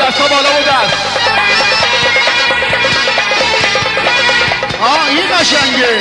دستا بالا و دست. این قشنگه.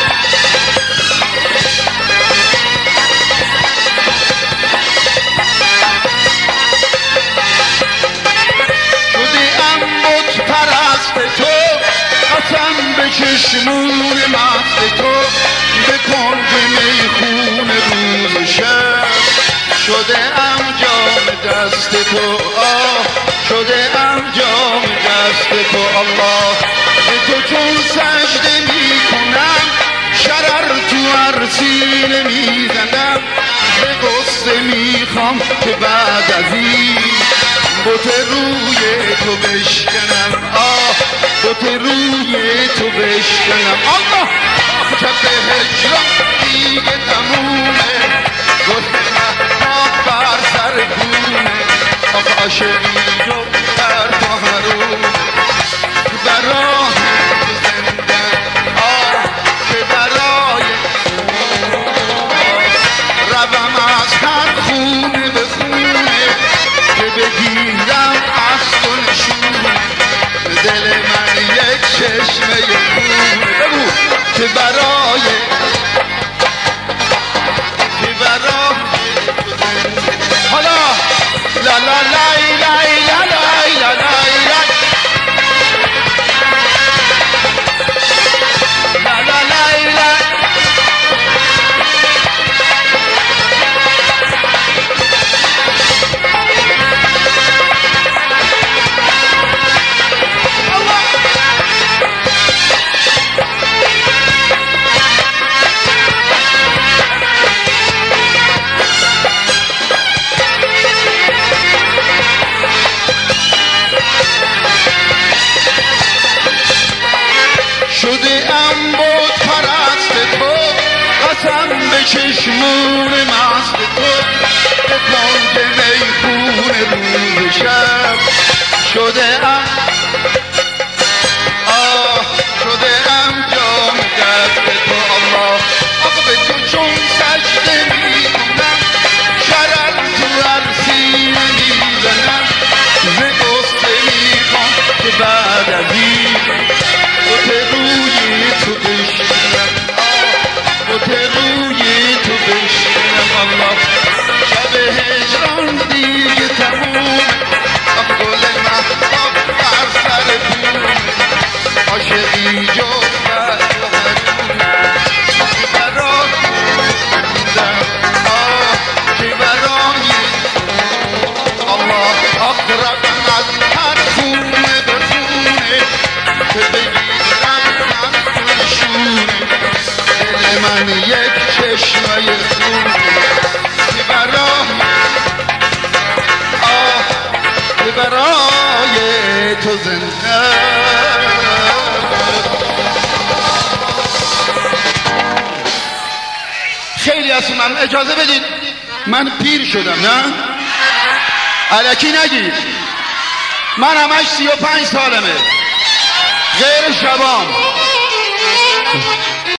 شدیم بت پرست تو، قسم به چشمون مست تو، به کنج میخون روز شب شده ام جام دست تو. شده ام جام دست تو. الله به تو چون سجده میکنم، شرر تو عرصینه میزنم، به قصه میخوام که بعد از این بت روی تو بشکنم. بت روی تو بشکنم. الله شب هجران دیگه تمومه، گفت مهتاب بر سر بومه، آخ عاشقی جو بر تو حرومه، برای زنده که برای روم از هر خونه به خونه، که بگیرم عهد و نشونه، دل من یک چشمه خونه. بگو که برای حالا لا لا لای لای لا لای لا لای لا لا لای لای. شده ام بت پرست تو، قسم به چشمون مست تو، به کنج میخون روز شب شده ام شده ام جام دست تو. الله آقا به تو چون سجده میکنم، شرر تو عرصینه میزنم، ز قصه میخوام که بعد از این بت روی تو بشکنم. بت روی تو بشکنم. الله شب هجران دیگه تمومه، آخ گل مهتاب بر سر بومه، عاشقی جو بر تو حرومه، که برای زندم که برای الله آخ روم از هر خونه به خونه، که بگیرم دل من یک چشمه خونه، که برای تو زنده. خیلی از من اجازه بدید، من پیر شدم نه؟ الکی نگید، من همش 35 سالمه غیر شبام.